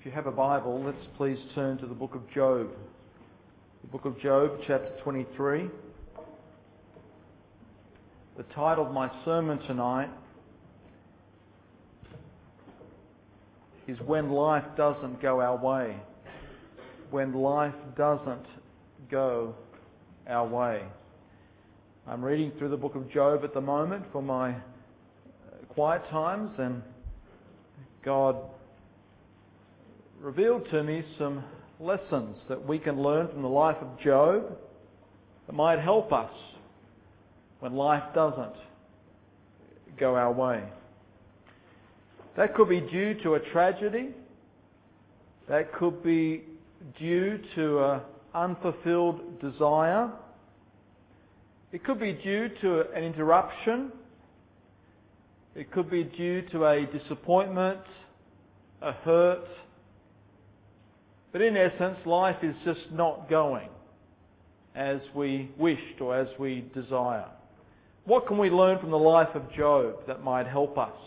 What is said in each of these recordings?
you have a Bible, let's please turn to the book of Job. The book of Job, chapter 23. The title of my sermon tonight is When Life Doesn't Go Our Way. When life doesn't go our way. I'm reading through the book of Job at the moment for my quiet times, and God revealed to me some lessons that we can learn from the life of Job that might help us when life doesn't go our way. That could be due to a tragedy. That could be due to an unfulfilled desire. It could be due to an interruption. It could be due to a disappointment, a hurt. But in essence, life is just not going as we wished or as we desire. What can we learn from the life of Job that might help us?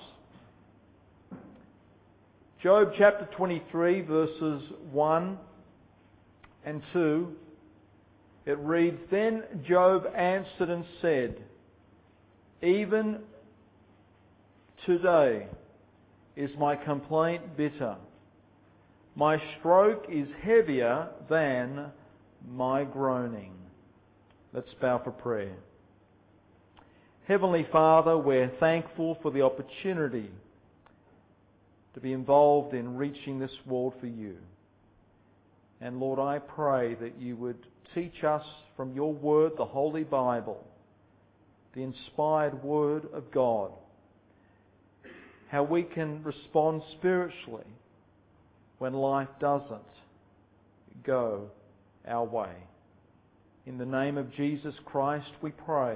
Job chapter 23 verses 1 and 2, it reads, Then Job answered and said, Even today is my complaint bitter. My stroke is heavier than my groaning. Let's bow for prayer. Heavenly Father, we're thankful for the opportunity to be involved in reaching this world for you. And Lord, I pray that you would teach us from your word, the Holy Bible, the inspired word of God, how we can respond spiritually when life doesn't go our way. In the name of Jesus Christ we pray.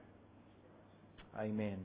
Amen.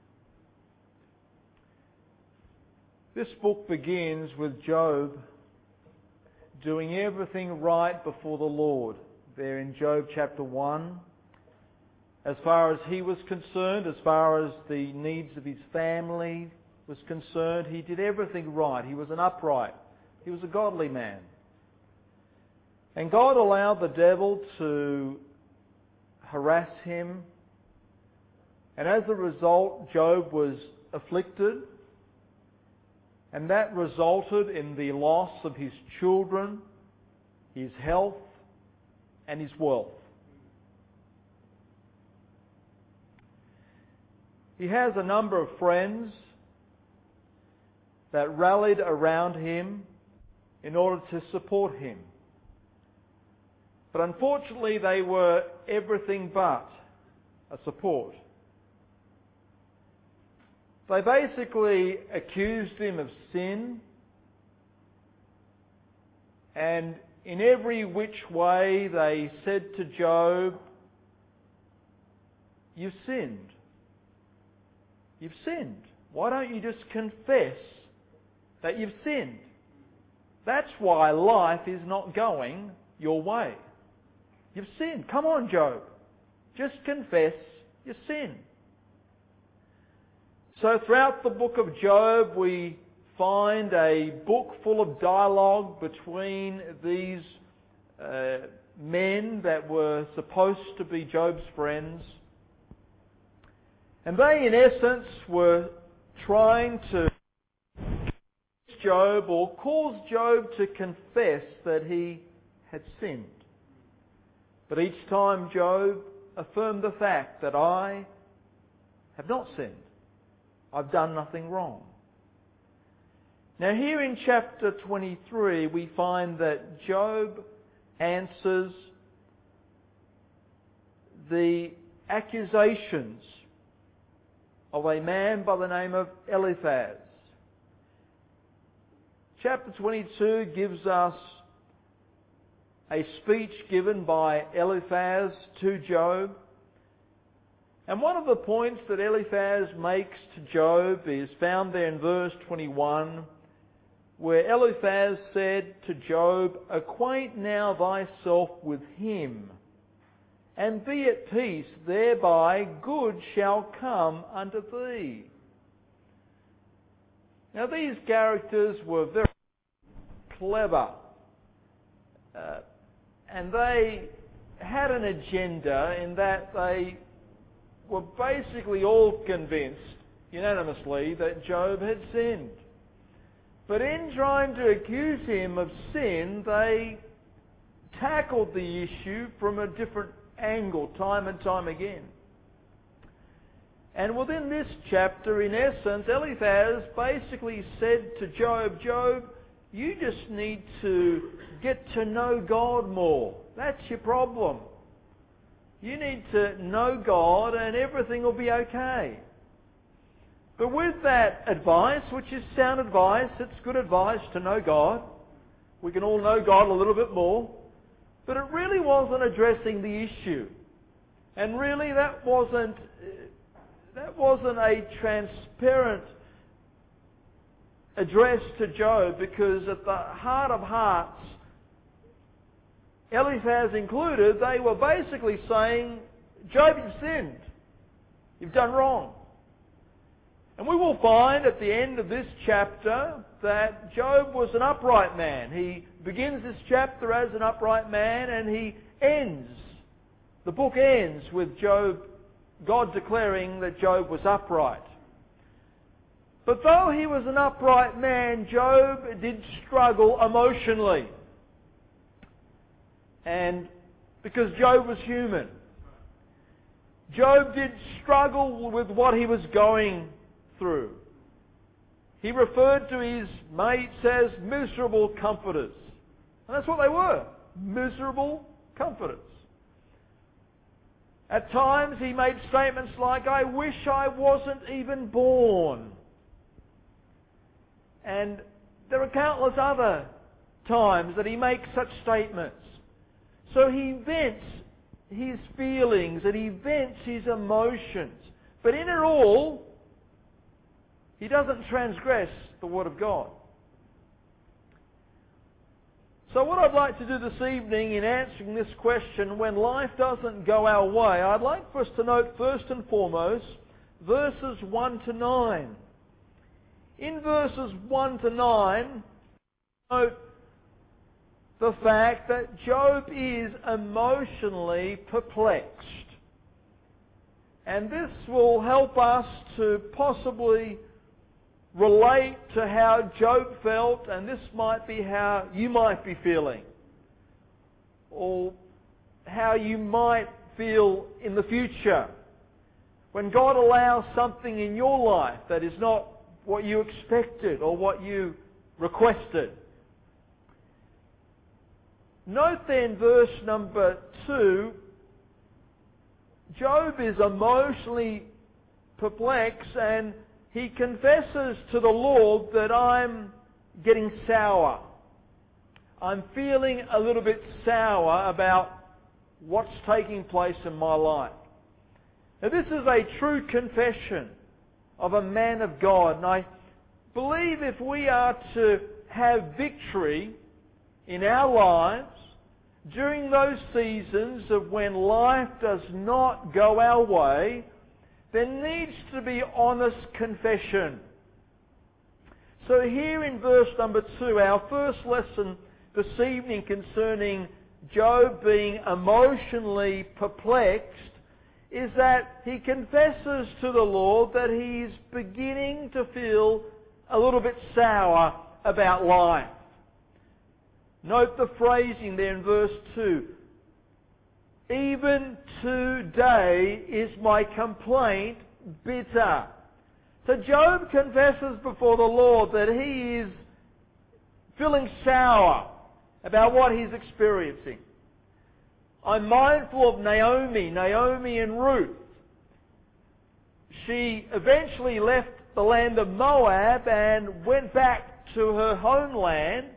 This book begins with Job doing everything right before the Lord. There in Job chapter 1, as far as he was concerned, as far as the needs of his family was concerned, he did everything right. He was an upright. He was a godly man. And God allowed the devil to harass him. And as a result, Job was afflicted. And that resulted in the loss of his children, his health, and his wealth. He has a number of friends that rallied around him in order to support him. But unfortunately, they were everything but a support. They basically accused him of sin, and in every which way they said to Job, You've sinned. You've sinned. Why don't you just confess that you've sinned? That's why life is not going your way. You've sinned. Come on, Job. Just confess your sin. So throughout the book of Job, we find a book full of dialogue between these men that were supposed to be Job's friends. And they, in essence, were trying to Job or cause Job to confess that he had sinned. But each time Job affirmed the fact that I have not sinned. I've done nothing wrong. Now here in chapter 23 we find that Job answers the accusations of a man by the name of Eliphaz. Chapter 22 gives us a speech given by Eliphaz to Job. And one of the points that Eliphaz makes to Job is found there in verse 21, where Eliphaz said to Job, Acquaint now thyself with him, and be at peace, thereby good shall come unto thee. Now these characters were very clever. And they had an agenda in that they were basically all convinced, unanimously, that Job had sinned. But in trying to accuse him of sin, they tackled the issue from a different angle time and time again. And within this chapter, in essence, Eliphaz basically said to Job, Job, you just need to get to know God more. That's your problem. You need to know God and everything will be okay. But with that advice, which is sound advice, it's good advice to know God. We can all know God a little bit more. But it really wasn't addressing the issue. And really that wasn't a transparent address to Job, because at the heart of hearts, Eliphaz included, they were basically saying, Job, you've sinned. You've done wrong. And we will find at the end of this chapter that Job was an upright man. He begins this chapter as an upright man, and the book ends with God declaring that Job was upright. But though he was an upright man, Job did struggle emotionally. And because Job was human, Job did struggle with what he was going through. He referred to his mates as miserable comforters. And that's what they were, miserable comforters. At times he made statements like, I wish I wasn't even born. And there are countless other times that he makes such statements. So he vents his feelings and he vents his emotions. But in it all, he doesn't transgress the Word of God. So what I'd like to do this evening in answering this question, when life doesn't go our way, I'd like for us to note first and foremost verses 1 to 9. In verses 1 to 9, note the fact that Job is emotionally perplexed. And this will help us to possibly relate to how Job felt, and this might be how you might be feeling, or how you might feel in the future when God allows something in your life that is not what you expected or what you requested. Note then verse number 2, Job is emotionally perplexed and he confesses to the Lord that I'm getting sour. I'm feeling a little bit sour about what's taking place in my life. Now this is a true confession of a man of God. And I believe if we are to have victory in our lives during those seasons of when life does not go our way, there needs to be honest confession. So here in verse number 2, our first lesson this evening concerning Job being emotionally perplexed is that he confesses to the Lord that he's beginning to feel a little bit sour about life. Note the phrasing there in verse 2. Even today is my complaint bitter. So Job confesses before the Lord that he is feeling sour about what he's experiencing. I'm mindful of Naomi and Ruth. She eventually left the land of Moab and went back to her homeland,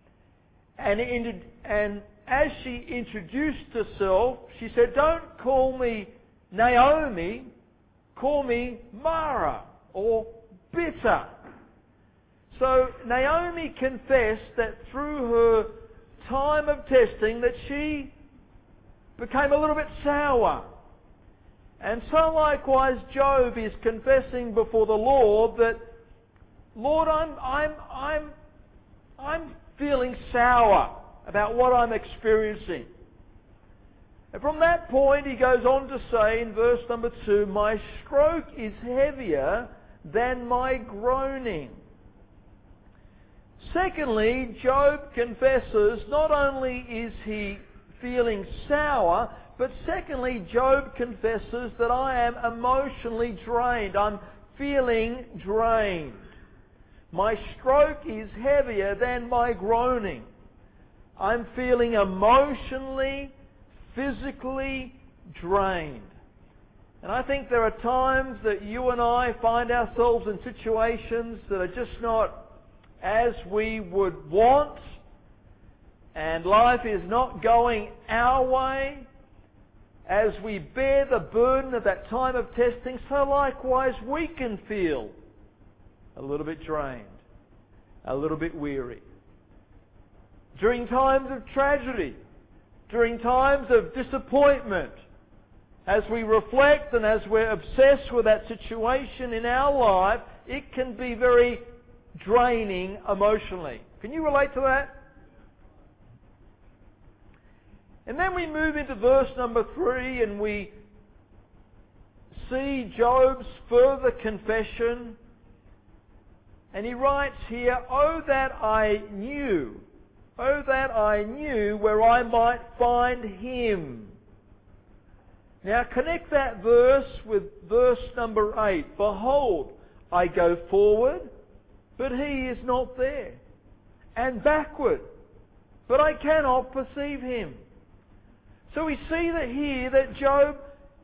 and as she introduced herself, she said, don't call me Naomi, call me Mara, or bitter. So Naomi confessed that through her time of testing that she became a little bit sour. And so likewise Job is confessing before the Lord that, Lord, I'm feeling sour about what I'm experiencing. And from that point, he goes on to say in verse number 2, my stroke is heavier than my groaning. Secondly, Job confesses not only is he feeling sour, but secondly, Job confesses that I am emotionally drained. I'm feeling drained. My stroke is heavier than my groaning. I'm feeling emotionally, physically drained. And I think there are times that you and I find ourselves in situations that are just not as we would want, and life is not going our way as we bear the burden of that time of testing. So likewise we can feel a little bit drained, a little bit weary. During times of tragedy, during times of disappointment, as we reflect and as we're obsessed with that situation in our life, it can be very draining emotionally. Can you relate to that? And then we move into verse number 3 and we see Job's further confession. And he writes here, oh that I knew where I might find him. Now connect that verse with verse number 8. Behold, I go forward, but he is not there, and backward, but I cannot perceive him. So we see that here that Job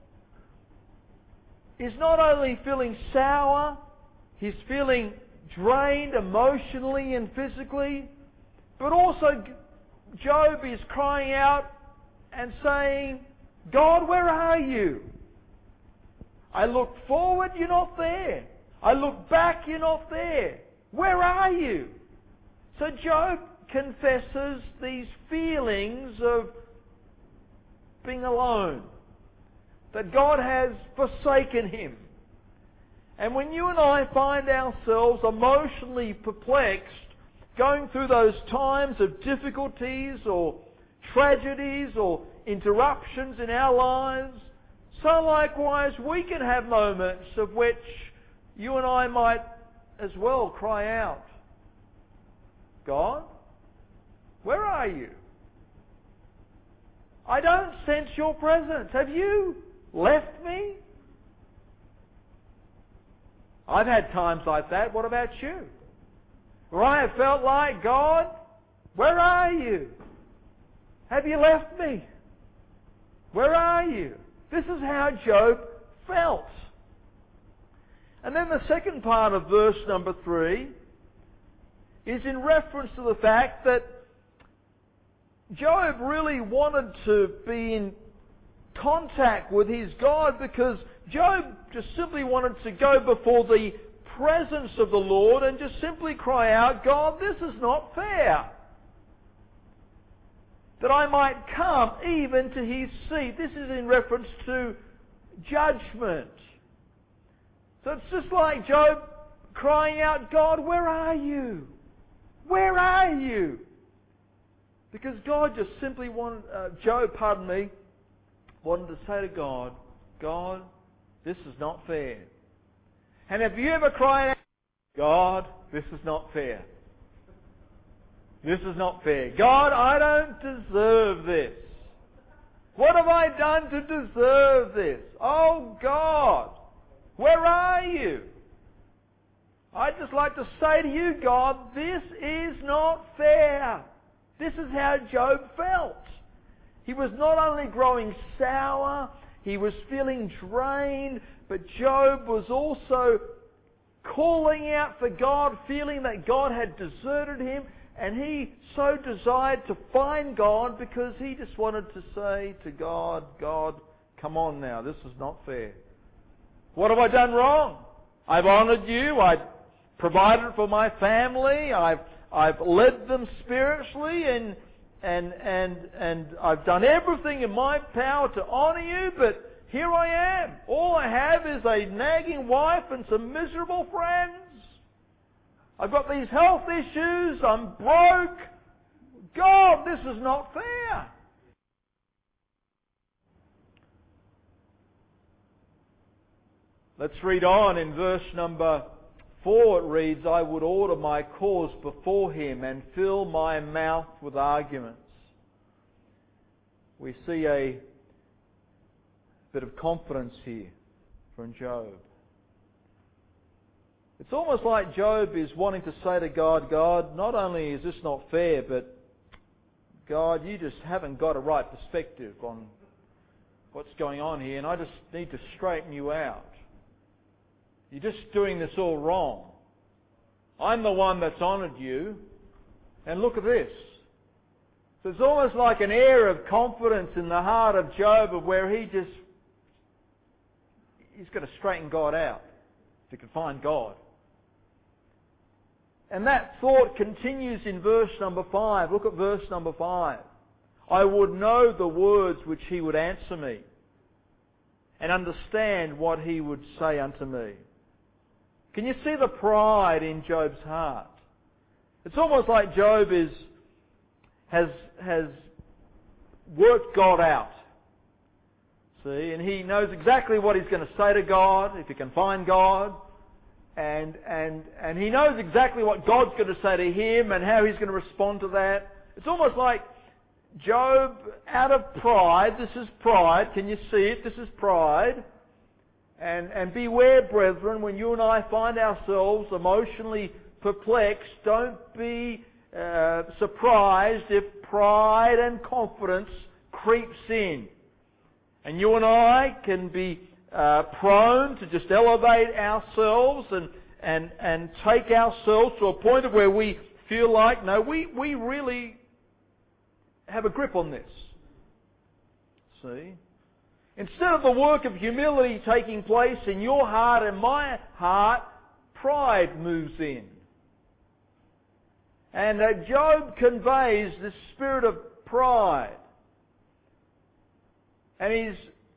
is not only feeling sour, he's feeling drained emotionally and physically, but also Job is crying out and saying, God, where are you? I look forward, you're not there. I look back, you're not there. Where are you? So Job confesses these feelings of being alone, that God has forsaken him. And when you and I find ourselves emotionally perplexed, going through those times of difficulties or tragedies or interruptions in our lives, so likewise we can have moments of which you and I might as well cry out, God, where are you? I don't sense your presence. Have you left me? I've had times like that. What about you? Where I have felt like, God, where are you? Have you left me? Where are you? This is how Job felt. And then the second part of verse number 3 is in reference to the fact that Job really wanted to be in contact with his God, because Job just simply wanted to go before the presence of the Lord and just simply cry out, God, this is not fair, that I might come even to his seat. This is in reference to judgment. So it's just like Job crying out, God, where are you? Where are you? Because God just simply wanted, Job wanted to say to God, God, this is not fair. And have you ever cried out, God, this is not fair. This is not fair. God, I don't deserve this. What have I done to deserve this? Oh God, where are you? I'd just like to say to you, God, this is not fair. This is how Job felt. He was not only growing sour, he was feeling drained, but Job was also calling out for God, feeling that God had deserted him, and he so desired to find God because he just wanted to say to God, God, come on now, this is not fair. What have I done wrong? I've honoured you, I've provided for my family, I've led them spiritually, and I've done everything in my power to honour you, but here I am. All I have is a nagging wife and some miserable friends. I've got these health issues, I'm broke, God, this is not fair. Let's read on in verse number 4. It reads, I would order my cause before him and fill my mouth with arguments. We see a bit of confidence here from Job. It's almost like Job is wanting to say to God, God, not only is this not fair, but God, you just haven't got a right perspective on what's going on here, and I just need to straighten you out. You're just doing this all wrong. I'm the one that's honoured you, and look at this. So it's almost like an air of confidence in the heart of Job of where he's going to straighten God out if he can find God. And that thought continues in verse number 5. Look at verse number 5. I would know the words which he would answer me, and understand what he would say unto me. Can you see the pride in Job's heart? It's almost like Job has worked God out. See, and he knows exactly what he's going to say to God, if he can find God. And he knows exactly what God's going to say to him and how he's going to respond to that. It's almost like Job, out of pride, this is pride, can you see it? This is pride. And beware, brethren, when you and I find ourselves emotionally perplexed, don't be surprised if pride and confidence creeps in. And you and I can be prone to just elevate ourselves and take ourselves to a point of where we feel like, no, we really have a grip on this. See? Instead of the work of humility taking place in your heart and my heart, pride moves in. And Job conveys this spirit of pride. And he's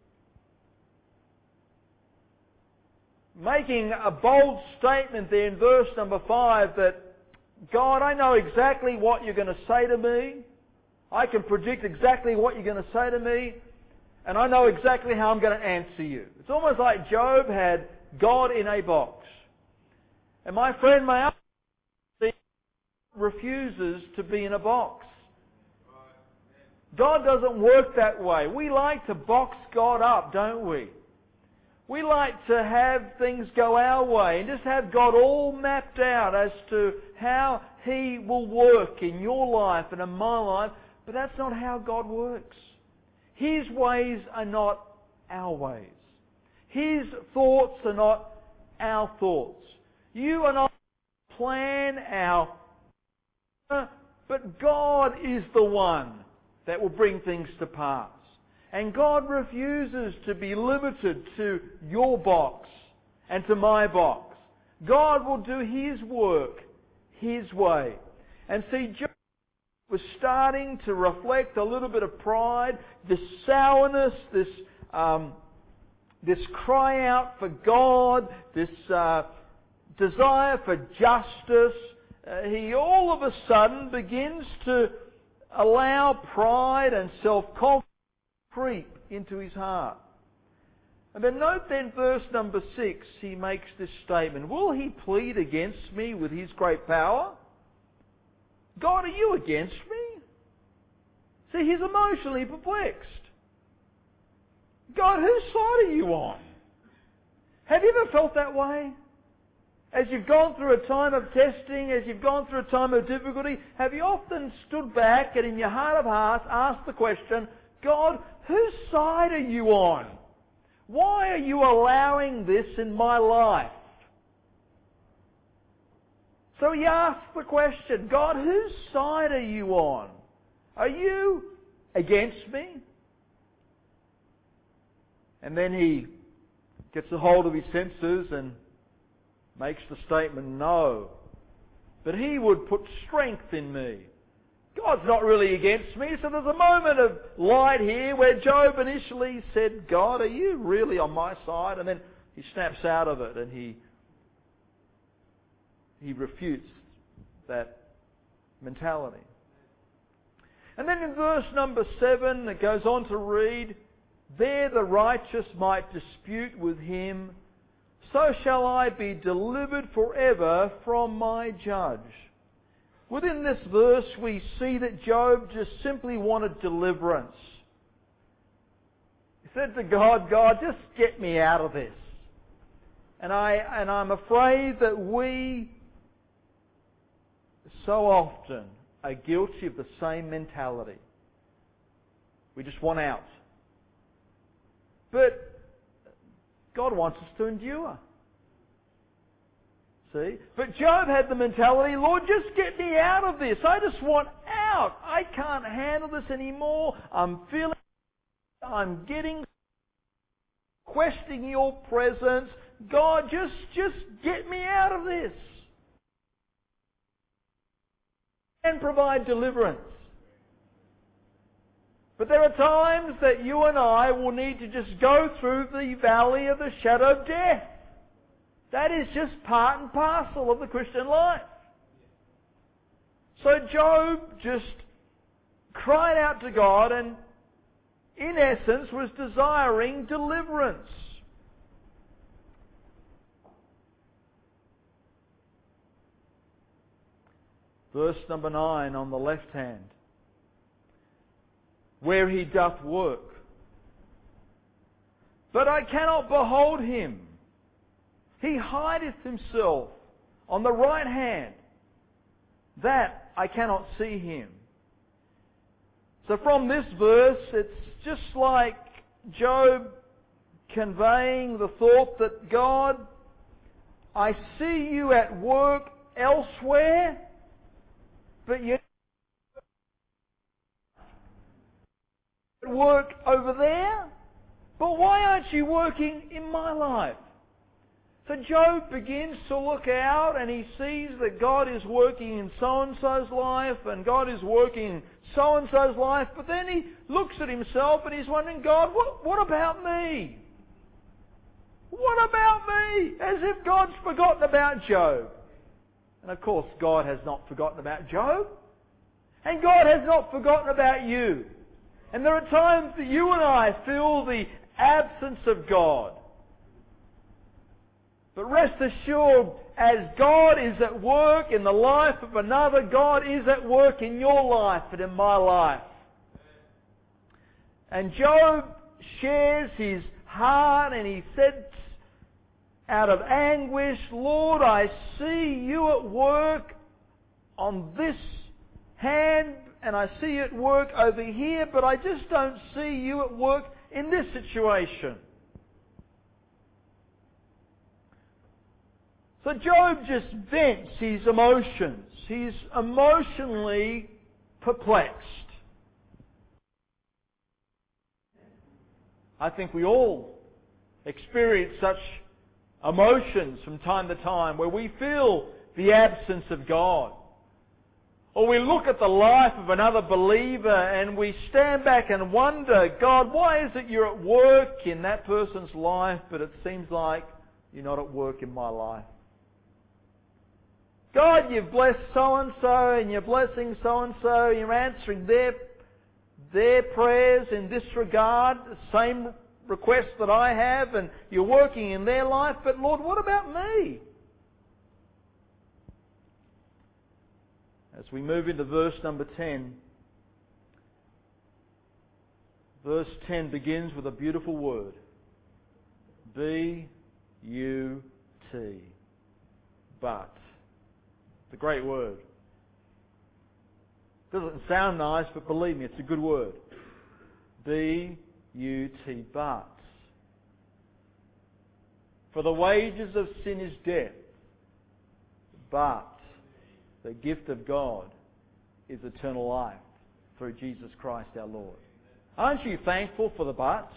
making a bold statement there in verse number 5 that, God, I know exactly what you're going to say to me. I can predict exactly what you're going to say to me. And I know exactly how I'm going to answer you. It's almost like Job had God in a box. And my friend, my uncle refuses to be in a box. God doesn't work that way. We like to box God up, don't we? We like to have things go our way and just have God all mapped out as to how He will work in your life and in my life. But that's not how God works. His ways are not our ways. His thoughts are not our thoughts. You and I plan our... But God is the one that will bring things to pass. And God refuses to be limited to your box and to my box. God will do His work His way. And see, Job was starting to reflect a little bit of pride, this sourness, this cry out for God, this desire for justice. He all of a sudden begins to allow pride and self-confidence to creep into his heart. And then note then verse number 6, he makes this statement, will he plead against me with his great power? God, are you against me? See, he's emotionally perplexed. God, whose side are you on? Have you ever felt that way? As you've gone through a time of testing, as you've gone through a time of difficulty, have you often stood back and in your heart of hearts asked the question, God, whose side are you on? Why are you allowing this in my life? So he asks the question, God, whose side are you on? Are you against me? And then he gets a hold of his senses and makes the statement, no. But he would put strength in me. God's not really against me. So there's a moment of light here where Job initially said, God, are you really on my side? And then he snaps out of it and he refutes that mentality. And then in verse number 7, it goes on to read, "There the righteous might dispute with him, so shall I be delivered forever from my judge." Within this verse we see that Job just simply wanted deliverance. He said to God, "God, just get me out of this." And I'm afraid that we so often are guilty of the same mentality. We just want out. But God wants us to endure. See? But Job had the mentality, "Lord, just get me out of this. I just want out. I can't handle this anymore. I'm getting questioning your presence. God, just get me out of this." And provide deliverance. But there are times that you and I will need to just go through the valley of the shadow of death. That is just part and parcel of the Christian life. So Job just cried out to God and, in essence, was desiring deliverance. Verse number 9 on the left hand. "Where he doth work. But I cannot behold him. He hideth himself on the right hand, that I cannot see him." So from this verse, it's just like Job conveying the thought that, "God, I see you at work elsewhere, but you work over there, but why aren't you working in my life?" So Job begins to look out and he sees that God is working in so-and-so's life and God is working in so-and-so's life, but then he looks at himself and he's wondering, "God, what about me? What about me?" As if God's forgotten about Job. And of course, God has not forgotten about Job. And God has not forgotten about you. And there are times that you and I feel the absence of God. But rest assured, as God is at work in the life of another, God is at work in your life and in my life. And Job shares his heart and he said out of anguish, "Lord, I see you at work on this hand and I see you at work over here, but I just don't see you at work in this situation." So Job just vents his emotions. He's emotionally perplexed. I think we all experience such emotions from time to time where we feel the absence of God. Or we look at the life of another believer and we stand back and wonder, "God, why is it you're at work in that person's life, but it seems like you're not at work in my life? God, you've blessed so-and-so and you're blessing so-and-so, you're answering their prayers in this regard, the same request that I have, and you're working in their life, but Lord, what about me?" As we move into verse number 10, verse 10 begins with a beautiful word. B-U-T. But. It's a great word. Doesn't sound nice, but believe me, it's a good word. B-U-T. But. For the wages of sin is death. But the gift of God is eternal life through Jesus Christ our Lord. Aren't you thankful for the but?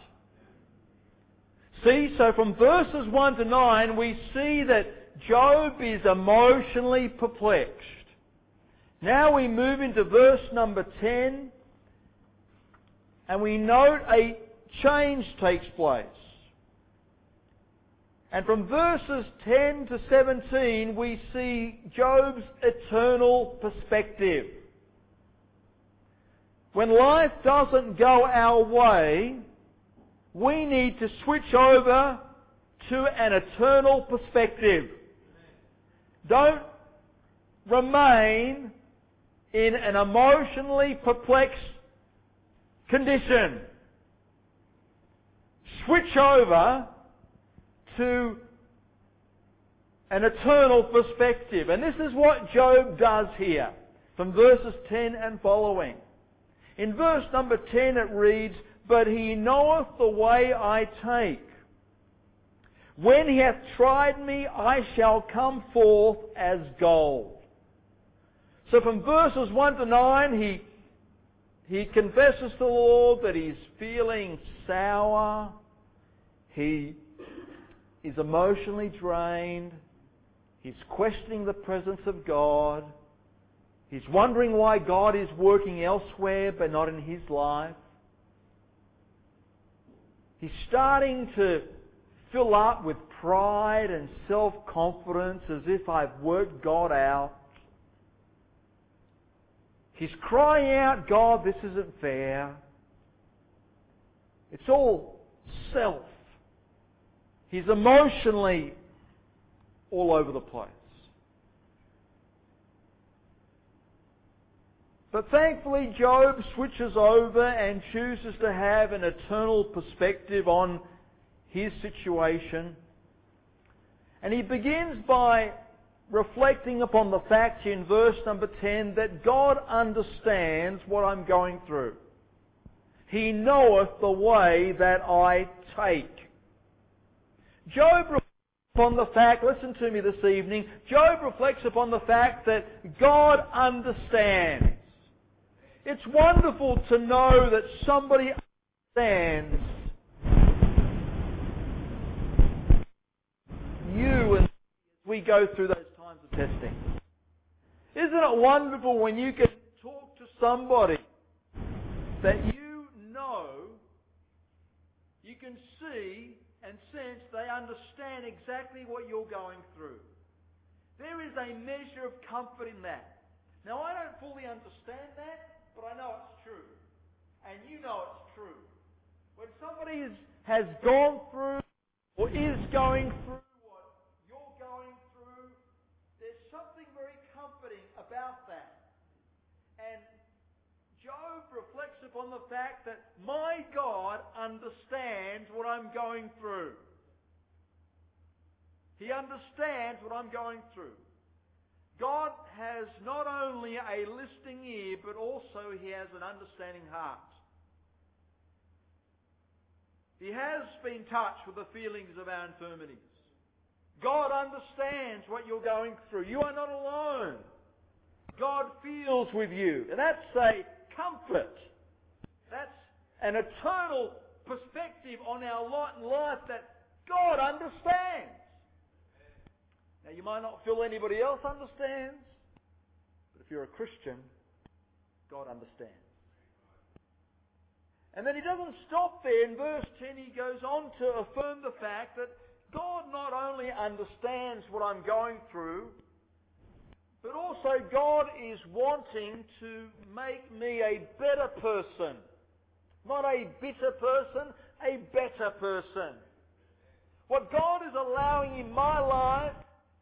See, so from verses 1 to 9, we see that Job is emotionally perplexed. Now we move into verse number 10, and we note a change takes place. And from verses 10 to 17, we see Job's eternal perspective. when life doesn't go our way, we need to switch over to an eternal perspective. Don't remain in an emotionally perplexed condition. Switch over to an eternal perspective. And this is what Job does here, from verses 10 and following. In verse number 10 it reads, "But he knoweth the way I take. When he hath tried me, I shall come forth as gold." So from verses 1 to 9, he confesses to the Lord that he's feeling sour. He is emotionally drained. He's questioning the presence of God. He's wondering why God is working elsewhere but not in his life. He's starting to fill up with pride and self-confidence as if I've worked God out. He's crying out, "God, this isn't fair." It's all self. He's emotionally all over the place. But thankfully, Job switches over and chooses to have an eternal perspective on his situation. And he begins by reflecting upon the fact in verse number 10 that God understands what I'm going through. He knoweth the way that I take. Job reflects upon the fact, listen to me this evening, Job reflects upon the fact that God understands. It's wonderful to know that somebody understands you and we go through those times of testing. Isn't it wonderful when you can talk to somebody that you know, you can see and sense they understand exactly what you're going through. There is a measure of comfort in that. Now I don't fully understand that, but I know it's true. And you know it's true. When somebody has gone through or is going through what you're going through, there's something very comforting about that. And Job reflects upon the fact that my God understands what I'm going through. He understands what I'm going through. God has not only a listening ear, but also He has an understanding heart. He has been touched with the feelings of our infirmities. God understands what you're going through. You are not alone. God feels with you. And that's a comfort. That's an eternal perspective on our lot in life that God understands. Now you might not feel anybody else understands, but if you're a Christian, God understands. And then he doesn't stop there. In verse 10 he goes on to affirm the fact that God not only understands what I'm going through, but also God is wanting to make me a better person. Not a bitter person, a better person. What God is allowing in my life,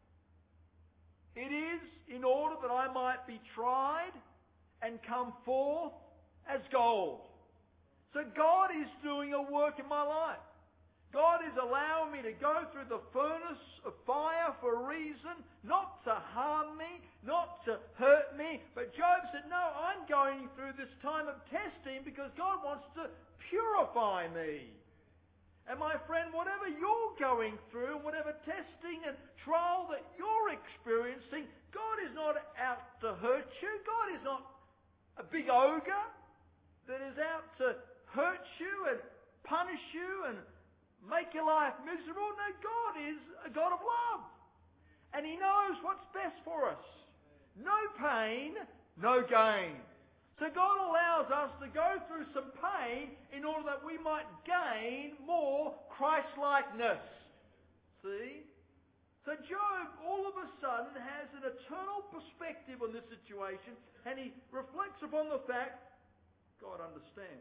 it is in order that I might be tried and come forth as gold. So God is doing a work in my life. God is allowing me to go through the furnace of fire for a reason, not to harm me, not to hurt me. But Job said, no, I'm going through this time of testing because God wants to purify me. And my friend, whatever you're going through, whatever testing and trial that you're experiencing, God is not out to hurt you. God is not a big ogre that is out to hurt you and punish you and make your life miserable. No, God is a God of love. And He knows what's best for us. No pain, no gain. So God allows us to go through some pain in order that we might gain more Christ-likeness. See? So Job all of a sudden has an eternal perspective on this situation, and he reflects upon the fact God understands.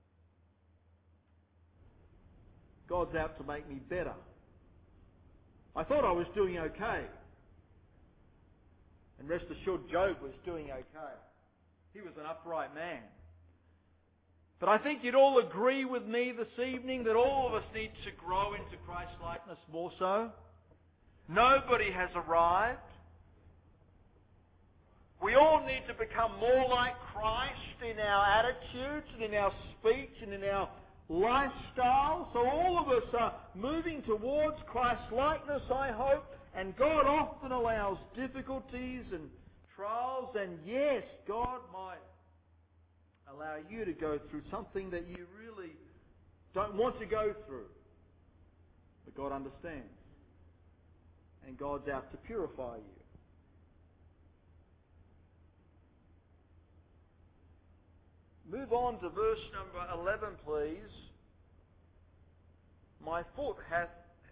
God's out to make me better. I thought I was doing okay. And rest assured, Job was doing okay. He was an upright man. But I think you'd all agree with me this evening that all of us need to grow into Christ-likeness more so. Nobody has arrived. We all need to become more like Christ in our attitudes and in our speech and in our lifestyle. So all of us are moving towards Christ-likeness, I hope. And God often allows difficulties and trials. And yes, God might allow you to go through something that you really don't want to go through. But God understands. And God's out to purify you. Move on to verse number 11, please. My foot hath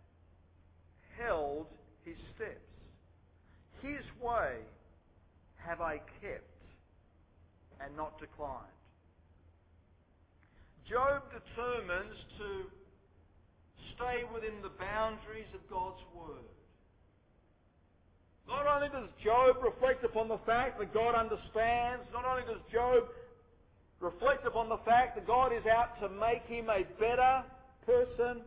held his steps. His way have I kept and not declined. Job determines to stay within the boundaries of God's Word. Not only does Job reflect upon the fact that God understands, not only does Job reflect upon the fact that God is out to make him a better person,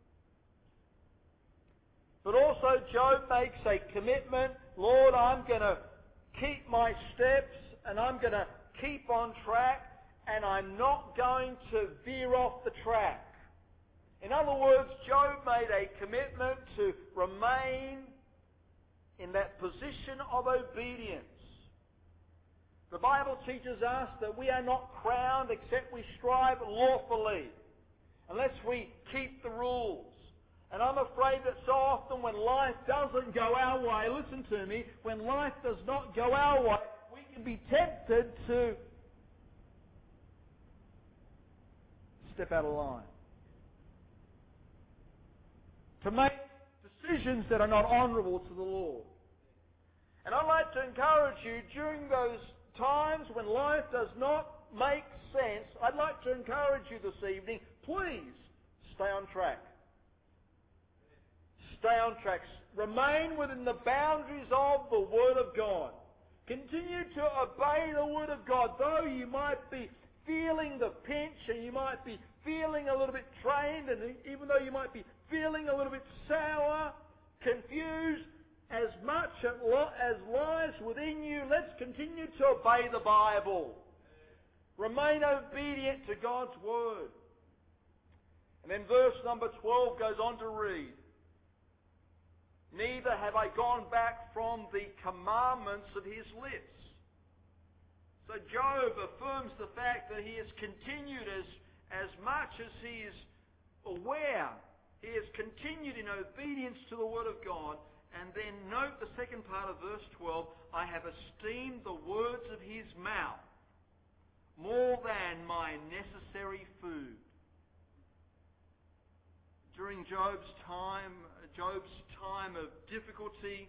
but also Job makes a commitment. Lord, I'm going to keep my steps and I'm going to keep on track and I'm not going to veer off the track. In other words, Job made a commitment to remain in that position of obedience. The Bible teaches us that we are not crowned except we strive lawfully, unless we keep the rules. And I'm afraid that so often when life doesn't go our way, listen to me, when life does not go our way, we can be tempted to step out of line. To make decisions that are not honourable to the Lord. And I'd like to encourage you during those times when life does not make sense, I'd like to encourage you this evening, please stay on track. Stay on track. Remain within the boundaries of the Word of God. Continue to obey the Word of God, though you might be feeling the pinch and you might be feeling a little bit trained, and even though you might be feeling a little bit sour, confused, as much as lies within you, let's continue to obey the Bible. Remain obedient to God's Word. And then verse number 12 goes on to read, neither have I gone back from the commandments of his lips. So Job affirms the fact that he has continued as much as he is aware. He has continued in obedience to the Word of God. And then note the second part of verse 12, I have esteemed the words of his mouth more than my necessary food. During Job's time of difficulty,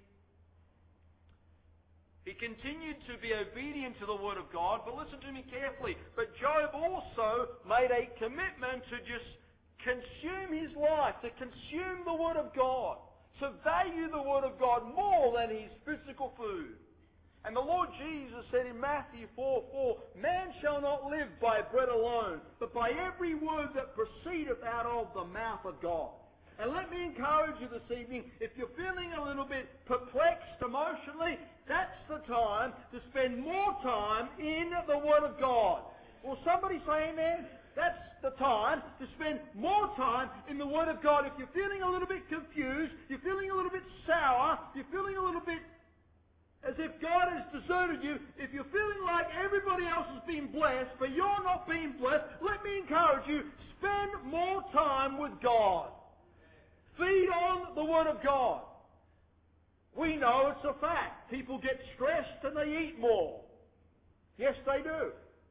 he continued to be obedient to the Word of God, but listen to me carefully. But Job also made a commitment to just consume his life, to consume the Word of God, to value the Word of God more than his physical food. And the Lord Jesus said in Matthew 4:4, man shall not live by bread alone, but by every word that proceedeth out of the mouth of God. And let me encourage you this evening, if you're feeling a little bit perplexed emotionally, that's the time to spend more time in the Word of God. Will somebody say amen? That's the time to spend more time in the Word of God. If you're feeling a little bit confused, you're feeling a little bit sour, you're feeling a little bit as if God has deserted you, if you're feeling like everybody else has been blessed, but you're not being blessed, let me encourage you, spend more time with God. Feed on the Word of God. We know it's a fact. People get stressed and they eat more. Yes, they do.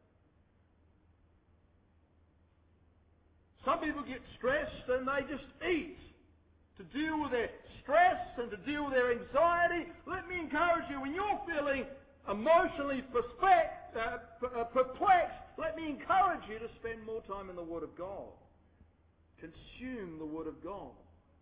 Some people get stressed and they just eat to deal with their stress and to deal with their anxiety. Let me encourage you, when you're feeling emotionally perplexed, let let me encourage you to spend more time in the Word of God. Consume the Word of God.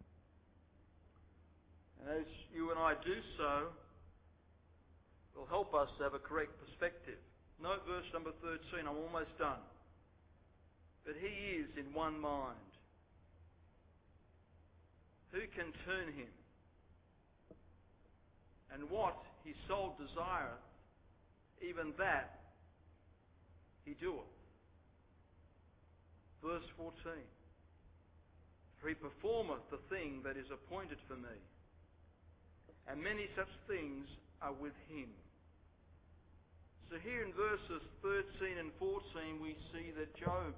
And as you and I do so, it will help us to have a correct perspective. Note verse number 13. I'm almost done. But he is in one mind. Who can turn him? And what his soul desireth, even that he doeth. Verse 14. For he performeth the thing that is appointed for me, and many such things are with him. So here in verses 13 and 14 we see that Job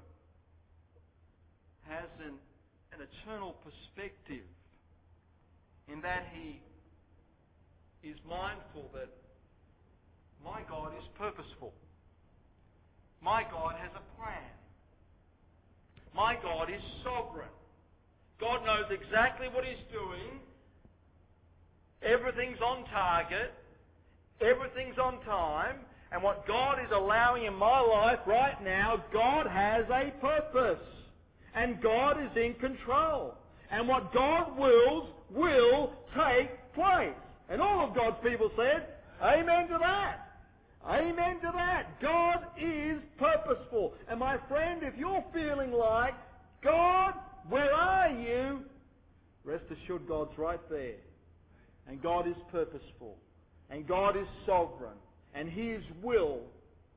has an eternal perspective, in that he is mindful that my God is purposeful. My God has a plan. My God is sovereign. God knows exactly what He's doing. Everything's on target. Everything's on time. And what God is allowing in my life right now, God has a purpose. And God is in control. And what God wills will take place. And all of God's people said, amen to that. Amen to that. God is purposeful. And my friend, if you're feeling like, God, where are you? Rest assured God's right there. And God is purposeful. And God is sovereign. And His will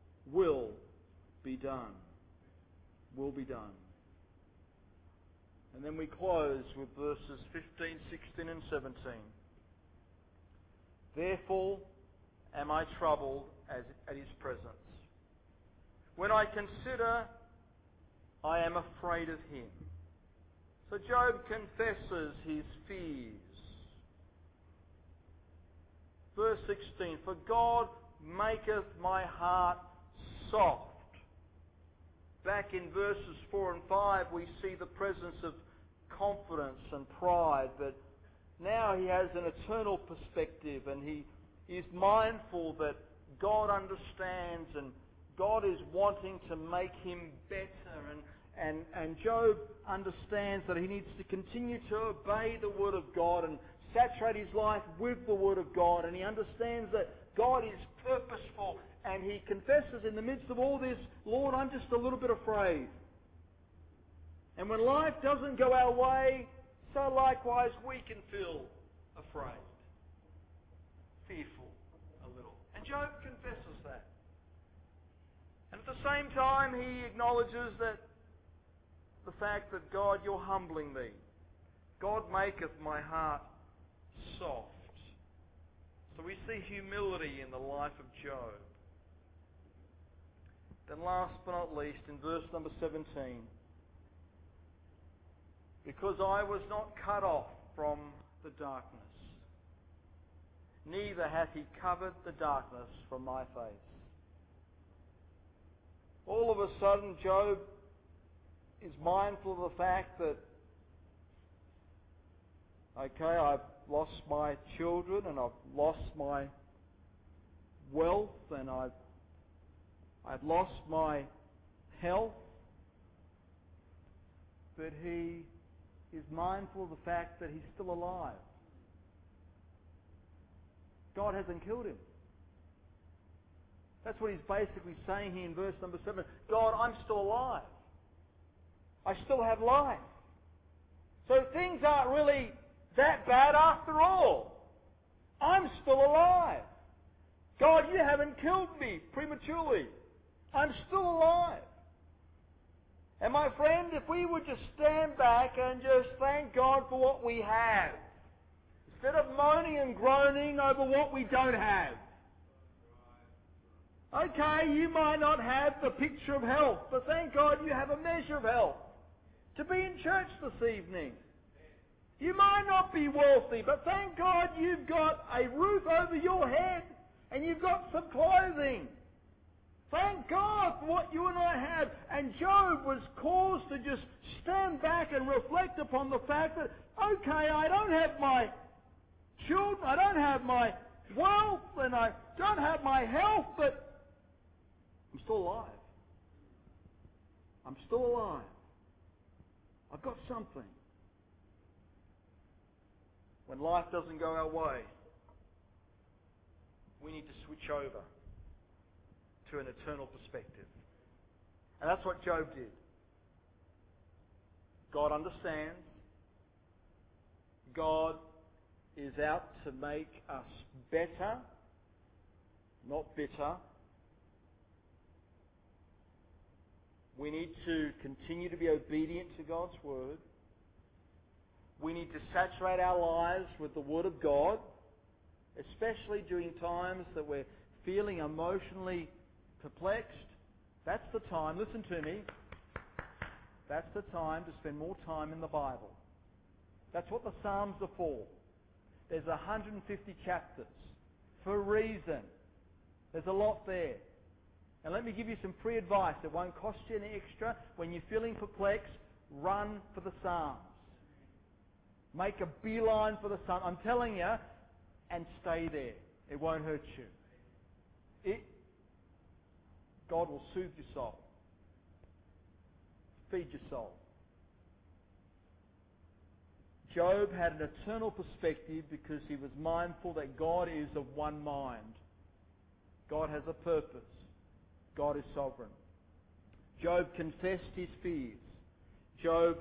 be done. Will be done. And then we close with verses 15, 16 and 17. Therefore am I troubled at His presence. When I consider, I am afraid of Him. So Job confesses his fears. Verse 16, for God maketh my heart soft. Back in verses 4 and 5 we see the presence of confidence and pride, but now he has an eternal perspective, and he is mindful that God understands and God is wanting to make him better, and Job understands that he needs to continue to obey the Word of God and saturate his life with the Word of God, and he understands that God is purposeful, and he confesses in the midst of all this, Lord, I'm just a little bit afraid. And when life doesn't go our way, so likewise we can feel afraid, fearful a little. And Job confesses that. And at the same time he acknowledges that the fact that God, you're humbling me. God maketh my heart soft. So we see humility in the life of Job. Then last but not least, in verse number 17, because I was not cut off from the darkness, neither hath He covered the darkness from my face. All of a sudden, Job is mindful of the fact that, okay, I've lost my children and I've lost my wealth and I've lost my health, but he is mindful of the fact that he's still alive. God hasn't killed him. That's what he's basically saying here in verse number 7. God, I'm still alive. I still have life. So things aren't really that bad after all. I'm still alive. God, you haven't killed me prematurely. I'm still alive. And my friend, if we would just stand back and just thank God for what we have, instead of moaning and groaning over what we don't have. Okay, you might not have the picture of health, but thank God you have a measure of health to be in church this evening. You might not be wealthy, but thank God you've got a roof over your head and you've got some clothing. Thank God for what you and I have. And Job was caused to just stand back and reflect upon the fact that, okay, I don't have my children, I don't have my wealth, and I don't have my health, but I'm still alive. I'm still alive. I've got something. When life doesn't go our way, we need to switch over to an eternal perspective. And that's what Job did. God understands. God is out to make us better, not bitter. We need to continue to be obedient to God's Word. We need to saturate our lives with the Word of God, especially during times that we're feeling emotionally perplexed. That's the time, listen to me, that's the time to spend more time in the Bible. That's what the Psalms are for. There's 150 chapters for a reason. There's a lot there. And let me give you some free advice. It won't cost you any extra. When you're feeling perplexed, run for the Psalms. Make a beeline for the Psalms. I'm telling you, and stay there. It won't hurt you. God will soothe your soul. Feed your soul. Job had an eternal perspective because he was mindful that God is of one mind. God has a purpose. God is sovereign. Job confessed his fears. Job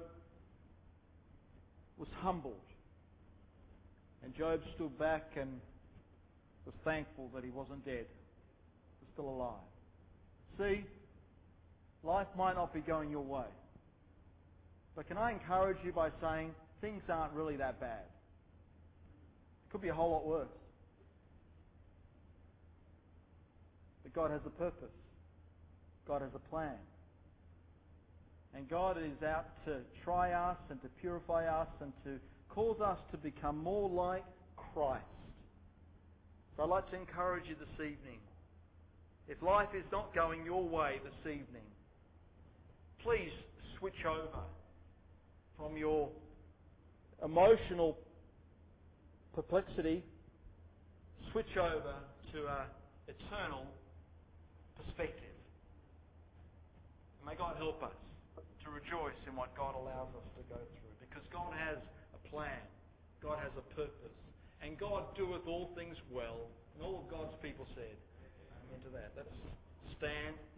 was humbled. And Job stood back and was thankful that he wasn't dead. He was still alive. See, life might not be going your way. But can I encourage you by saying things aren't really that bad? It could be a whole lot worse. But God has a purpose. God has a plan. And God is out to try us and to purify us and to cause us to become more like Christ. So I'd like to encourage you this evening. If life is not going your way this evening, please switch over from your emotional perplexity, switch over to an eternal perspective. And may God help us to rejoice in what God allows us to go through, because God has a plan, God has a purpose, and God doeth all things well. And all of God's people said amen to that. Let's stand.